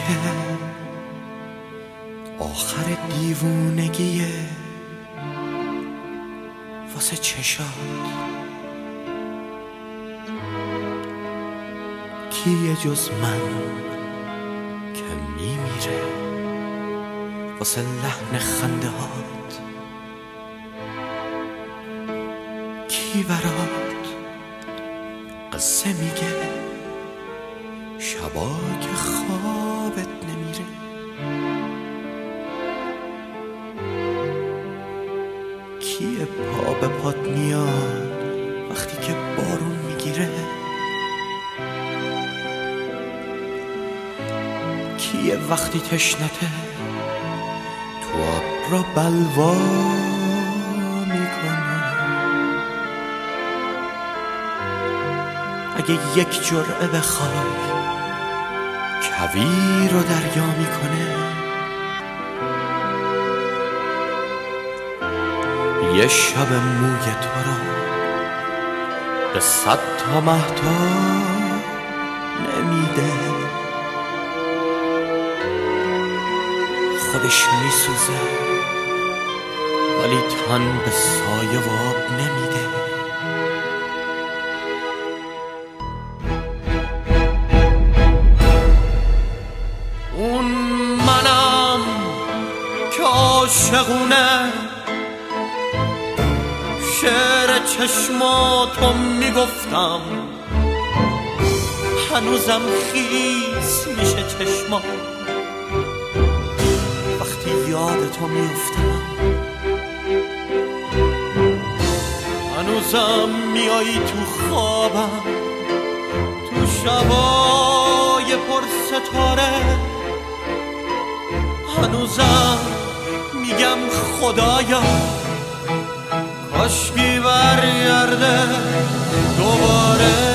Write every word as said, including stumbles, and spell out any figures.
که آخر دیوونگیه واسه چشات. کیه جز من که میمیره واسه لحن خنده هات؟ کی برات قصه میگه شبا که خوابت نمیره؟ کیه پا به پات میاد وقتی که بارون میگیره؟ کیه وقتی تشنته تو آب را بلوا میکنه؟ اگه یک جرعه بخوای کویر رو دریا میکنه؟ یه شب موی تو را به صد تا مهتاب نمیده؟ خودش میسوزه ولی تن به سایه و آب نمیده. اون منم که عاشقونه شعر چشماتو میگفتم، هنوزم خیس میشه چشمات وقتی یادتو میفتم. هنوزم میایی تو خوابم تو شبای پر ستاره. هنوزم میگم خدایا کاشکی برگرده دوباره.